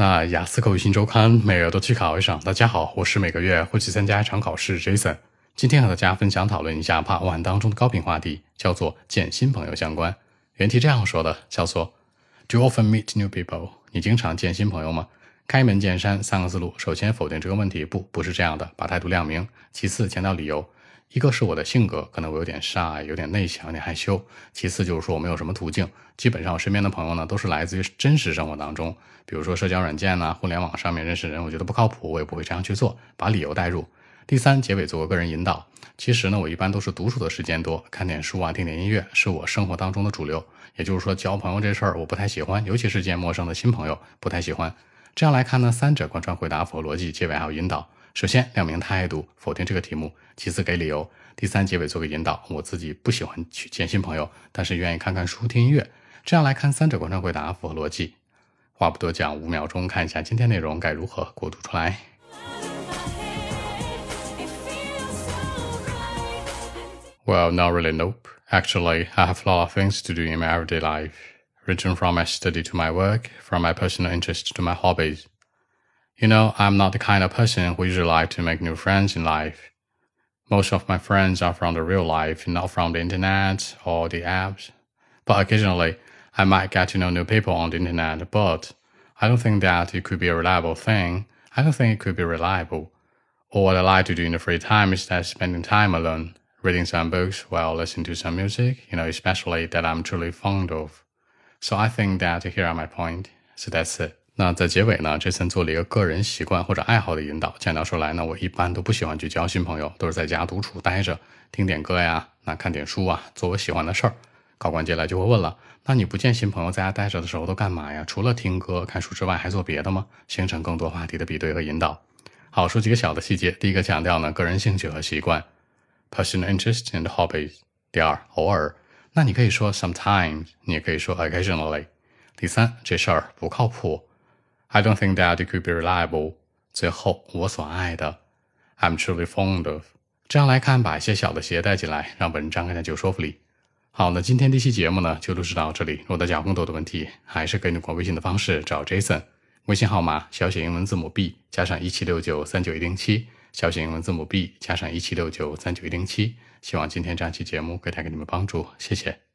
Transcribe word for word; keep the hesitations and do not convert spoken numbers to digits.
那雅思口语新周刊每月都去考一场。大家好，我是每个月会去参加一场考试 Jason。今天和大家分享讨论一下 Part 一当中的高频话题，叫做见新朋友相关。原题这样说的，叫做 Do you often meet new people？ 你经常见新朋友吗？开门见山三个思路，首先否定这个问题，不，不是这样的，把态度亮明。其次强调理由，一个是我的性格，可能我有点 shy， 有点内向，有点害羞。其次就是说我没有什么途径，基本上我身边的朋友呢都是来自于真实生活当中，比如说社交软件啊、互联网上面认识人，我觉得不靠谱，我也不会这样去做，把理由带入。第三，结尾做个个人引导。其实呢，我一般都是独处的时间多，看点书啊，听点音乐，是我生活当中的主流。也就是说，交朋友这事儿我不太喜欢，尤其是见陌生的新朋友，不太喜欢。这样来看呢，三者贯穿回答符合逻辑，结尾还有引导。首先亮明态度，否定这个题目，其次给理由，第三结尾做个引导。我自己不喜欢去见新朋友，但是愿意看看书听音乐。这样来看，三者贯穿回答符合逻辑。话不多讲，五秒钟看一下今天内容该如何过渡出来。Well, not really, nope. Actually, I have a lot of things to do in my everyday life, ranging from my study to my work, from my personal interests to my hobbies. You know, I'm not the kind of person who usually like to make new friends in life. Most of my friends are from the real life, not from the internet or the apps. But occasionally, I might get to know new people on the internet, but I don't think that it could be a reliable thing. I don't think it could be reliable. Or what I like to do in the free time is that spending time alone, reading some books while listening to some music, you know, especially that I'm truly fond of. So I think that here are my point. So that's it. 那在结尾呢 Jason 做了一个个人习惯或者爱好的引导，强调出来呢，我一般都不喜欢去交新朋友，都是在家独处待着，听点歌呀，那看点书啊，做我喜欢的事儿。考官接下来就会问了，那你不见新朋友在家待着的时候都干嘛呀？除了听歌看书之外还做别的吗？形成更多话题的比对和引导。好，说几个小的细节。第一个强调呢，个人兴趣和习惯 personal interest and hobbies。 第二，偶尔，那你可以说 sometimes， 你也可以说 occasionally。 第三，这事儿不靠谱， I don't think that it could be reliable。 最后，我所爱的 I'm truly fond of。 这样来看，把一些小的细节带进来，让文章更加具有说服力。好，那今天这期节目呢就录制到这里。如果大家有更多的问题，还是可以通过微信的方式找 Jason， 微信号码小写英文字母 B 加上一七六九三九一零七，小写英文字母 B 加上一七六九三九一零七。希望今天这样期节目可以带给你们帮助，谢谢。